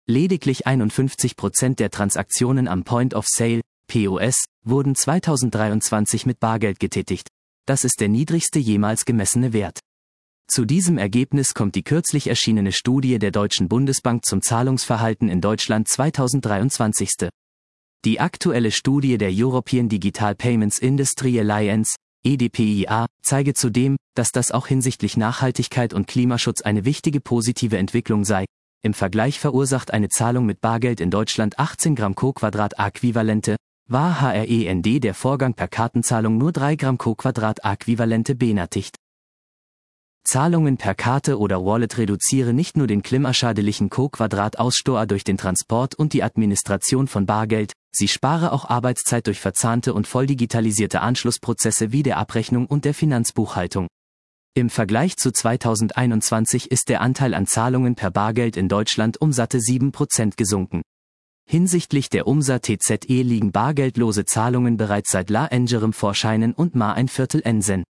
Lediglich 51% der Transaktionen am Point of Sale, POS, wurden 2023 mit Bargeld getätigt. Das ist der niedrigste jemals gemessene Wert. Zu diesem Ergebnis kommt die kürzlich erschienene Studie der Deutschen Bundesbank zum Zahlungsverhalten in Deutschland 2023. Die aktuelle Studie der European Digital Payments Industry Alliance, EDPIA, zeige zudem, dass das auch hinsichtlich Nachhaltigkeit und Klimaschutz eine wichtige positive Entwicklung sei. Im Vergleich verursacht eine Zahlung mit Bargeld in Deutschland 18 Gramm Co-Quadrat-Äquivalente, war HREND der Vorgang per Kartenzahlung nur 3 Gramm Co-Quadrat-Äquivalente benötigt. Zahlungen per Karte oder Wallet reduziere nicht nur den klimaschädlichen Co-Quadrat-Ausstoß durch den Transport und die Administration von Bargeld, sie spare auch Arbeitszeit durch verzahnte und voll digitalisierte Anschlussprozesse wie der Abrechnung und der Finanzbuchhaltung. Im Vergleich zu 2021 ist der Anteil an Zahlungen per Bargeld in Deutschland um satte 7% gesunken. Hinsichtlich der Umsatz-TZE liegen bargeldlose Zahlungen bereits seit längerem Vorscheinen und ein Viertel Nsen.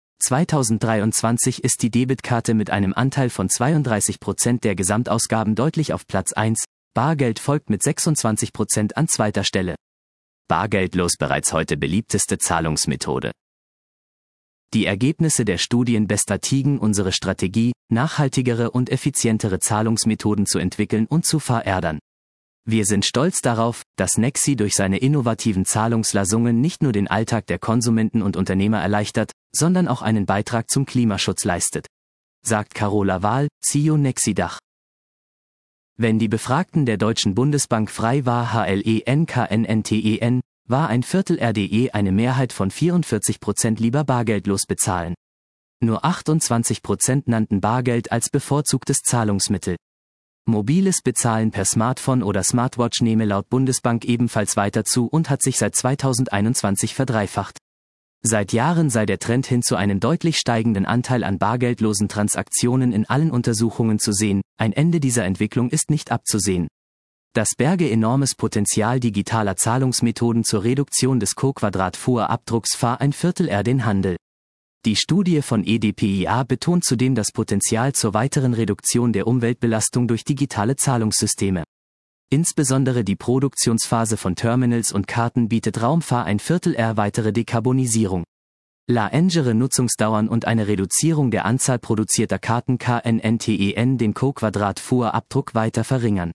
2023 ist die Debitkarte mit einem Anteil von 32% der Gesamtausgaben deutlich auf Platz 1, Bargeld folgt mit 26% an zweiter Stelle. Bargeldlos bereits heute beliebteste Zahlungsmethode. Die Ergebnisse der Studien bestätigen unsere Strategie, nachhaltigere und effizientere Zahlungsmethoden zu entwickeln und zu verändern. Wir sind stolz darauf, dass Nexi durch seine innovativen Zahlungslösungen nicht nur den Alltag der Konsumenten und Unternehmer erleichtert, sondern auch einen Beitrag zum Klimaschutz leistet, sagt Carola Wahl, CEO Nexi Dach. Wenn die Befragten der Deutschen Bundesbank frei war HLENKNNTEN, war ein Viertel RDE eine Mehrheit von 44% lieber bargeldlos bezahlen. Nur 28% nannten Bargeld als bevorzugtes Zahlungsmittel. Mobiles Bezahlen per Smartphone oder Smartwatch nehme laut Bundesbank ebenfalls weiter zu und hat sich seit 2021 verdreifacht. Seit Jahren sei der Trend hin zu einem deutlich steigenden Anteil an bargeldlosen Transaktionen in allen Untersuchungen zu sehen, ein Ende dieser Entwicklung ist nicht abzusehen. Das berge enormes Potenzial digitaler Zahlungsmethoden zur Reduktion des Co-Quadrat-Fuhrabdrucks für ein Viertel den Handel. Die Studie von EDPIA betont zudem das Potenzial zur weiteren Reduktion der Umweltbelastung durch digitale Zahlungssysteme. Insbesondere die Produktionsphase von Terminals und Karten bietet Raum für ein Viertel weitere Dekarbonisierung. Längere Nutzungsdauern und eine Reduzierung der Anzahl produzierter Karten KNNTEN den Co-Quadrat-Fuhrabdruck weiter verringern.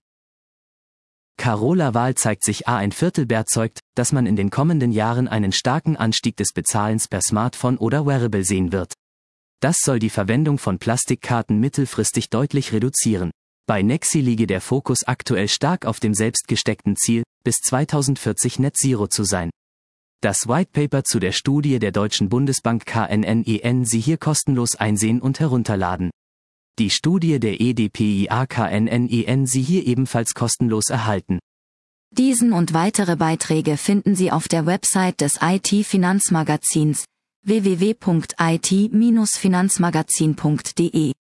Carola Wahl zeigt sich ein Viertel überzeugt, dass man in den kommenden Jahren einen starken Anstieg des Bezahlens per Smartphone oder Wearable sehen wird. Das soll die Verwendung von Plastikkarten mittelfristig deutlich reduzieren. Bei Nexi liege der Fokus aktuell stark auf dem selbstgesteckten Ziel, bis 2040 Net Zero zu sein. Das Whitepaper zu der Studie der Deutschen Bundesbank KNNEN Sie hier kostenlos einsehen und herunterladen. Die Studie der EDPIA KNNEN Sie hier ebenfalls kostenlos erhalten. Diesen und weitere Beiträge finden Sie auf der Website des IT-Finanzmagazins www.it-finanzmagazin.de.